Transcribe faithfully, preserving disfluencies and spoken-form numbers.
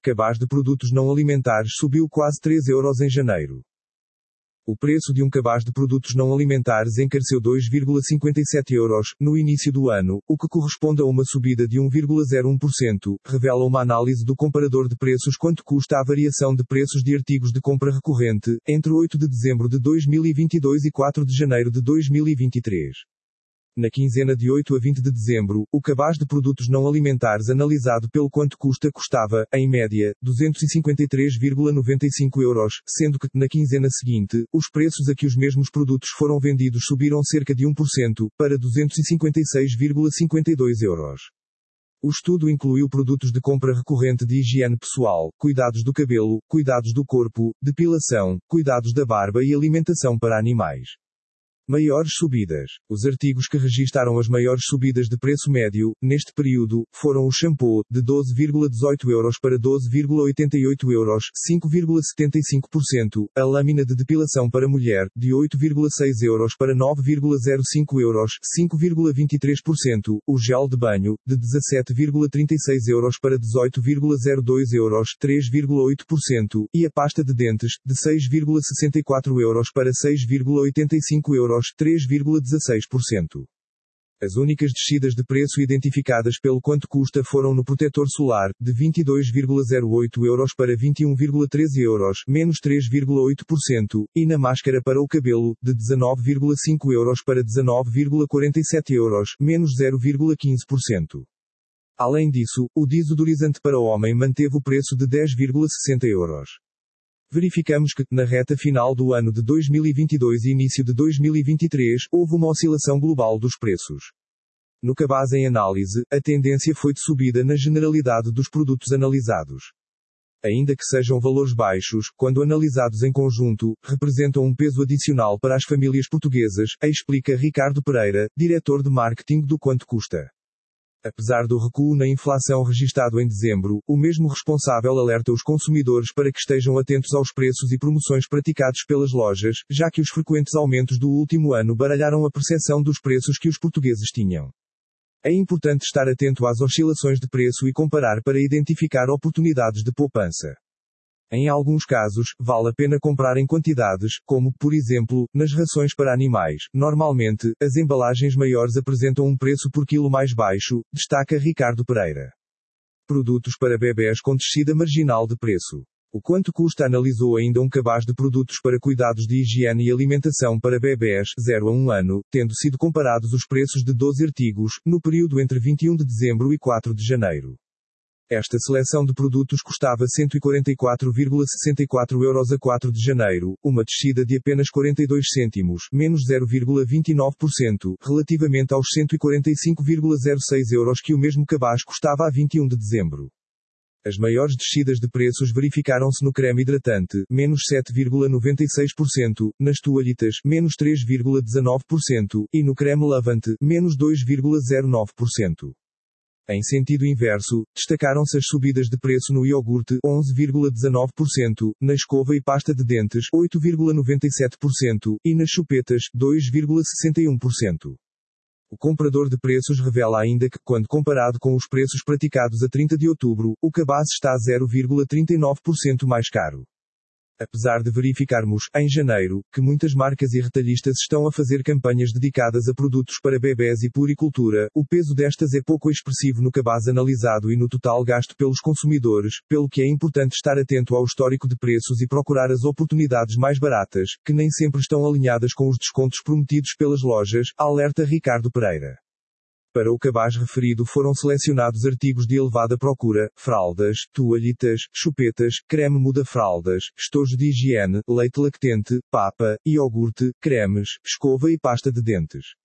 Cabaz de produtos não alimentares subiu quase três euros em janeiro. O preço de um cabaz de produtos não alimentares encareceu dois vírgula cinquenta e sete euros no início do ano, o que corresponde a uma subida de um vírgula zero um por cento, revela uma análise do comparador de preços quanto custa a variação de preços de artigos de compra recorrente, entre oito de dezembro de dois mil e vinte e dois e quatro de janeiro de dois mil e vinte e três. Na quinzena de oito a vinte de dezembro, o cabaz de produtos não alimentares analisado pelo quanto custa custava, em média, duzentos e cinquenta e três vírgula noventa e cinco euros, sendo que, na quinzena seguinte, os preços a que os mesmos produtos foram vendidos subiram cerca de um por cento, para duzentos e cinquenta e seis vírgula cinquenta e dois euros. O estudo incluiu produtos de compra recorrente de higiene pessoal, cuidados do cabelo, cuidados do corpo, depilação, cuidados da barba e alimentação para animais. Maiores subidas. Os artigos que registaram as maiores subidas de preço médio, neste período, foram o shampoo, de doze vírgula dezoito euros para doze vírgula oitenta e oito euros, cinco vírgula setenta e cinco por cento, a lâmina de depilação para mulher, de oito vírgula seis euros para nove vírgula zero cinco euros, cinco vírgula vinte e três por cento, o gel de banho, de dezassete vírgula trinta e seis euros para dezoito vírgula zero dois euros, três vírgula oito por cento, e a pasta de dentes, de seis vírgula sessenta e quatro euros para seis vírgula oitenta e cinco euros, três vírgula dezasseis por cento. As únicas descidas de preço identificadas pelo quanto custa foram no protetor solar, de vinte e dois vírgula zero oito euros para vinte e um vírgula treze euros, menos três vírgula oito por cento, e na máscara para o cabelo, de dezanove vírgula cinco euros para dezanove vírgula quarenta e sete euros, menos zero vírgula quinze por cento. Além disso, o desodorizante para homem manteve o preço de dez vírgula sessenta euros. Verificamos que, na reta final do ano de dois mil e vinte e dois e início de dois mil e vinte e três, houve uma oscilação global dos preços. No cabaz em análise, a tendência foi de subida na generalidade dos produtos analisados. Ainda que sejam valores baixos, quando analisados em conjunto, representam um peso adicional para as famílias portuguesas, explica Ricardo Pereira, diretor de marketing do Quanto Custa. Apesar do recuo na inflação registado em dezembro, o mesmo responsável alerta os consumidores para que estejam atentos aos preços e promoções praticados pelas lojas, já que os frequentes aumentos do último ano baralharam a percepção dos preços que os portugueses tinham. É importante estar atento às oscilações de preço e comparar para identificar oportunidades de poupança. Em alguns casos, vale a pena comprar em quantidades, como, por exemplo, nas rações para animais. Normalmente, as embalagens maiores apresentam um preço por quilo mais baixo, destaca Ricardo Pereira. Produtos para bebés com descida marginal de preço. O Quanto Custa analisou ainda um cabaz de produtos para cuidados de higiene e alimentação para bebés, zero a um ano, tendo sido comparados os preços de doze artigos, no período entre vinte e um de dezembro e quatro de janeiro. Esta seleção de produtos custava cento e quarenta e quatro vírgula sessenta e quatro euros a quatro de janeiro, uma descida de apenas quarenta e dois cêntimos, menos zero vírgula vinte e nove por cento, relativamente aos cento e quarenta e cinco vírgula zero seis euros que o mesmo cabaz custava a vinte e um de dezembro. As maiores descidas de preços verificaram-se no creme hidratante, menos sete vírgula noventa e seis por cento, nas toalhitas, menos três vírgula dezanove por cento, e no creme lavante, menos dois vírgula zero nove por cento. Em sentido inverso, destacaram-se as subidas de preço no iogurte, onze vírgula dezanove por cento, na escova e pasta de dentes, oito vírgula noventa e sete por cento, e nas chupetas, dois vírgula sessenta e um por cento. O comprador de preços revela ainda que, quando comparado com os preços praticados a trinta de outubro, o cabaz está zero vírgula trinta e nove por cento mais caro. Apesar de verificarmos, em janeiro, que muitas marcas e retalhistas estão a fazer campanhas dedicadas a produtos para bebés e puericultura, o peso destas é pouco expressivo no cabaz analisado e no total gasto pelos consumidores, pelo que é importante estar atento ao histórico de preços e procurar as oportunidades mais baratas, que nem sempre estão alinhadas com os descontos prometidos pelas lojas, alerta Ricardo Pereira. Para o cabaz referido foram selecionados artigos de elevada procura, fraldas, toalhitas, chupetas, creme muda-fraldas, estojos de higiene, leite lactente, papa, iogurte, cremes, escova e pasta de dentes.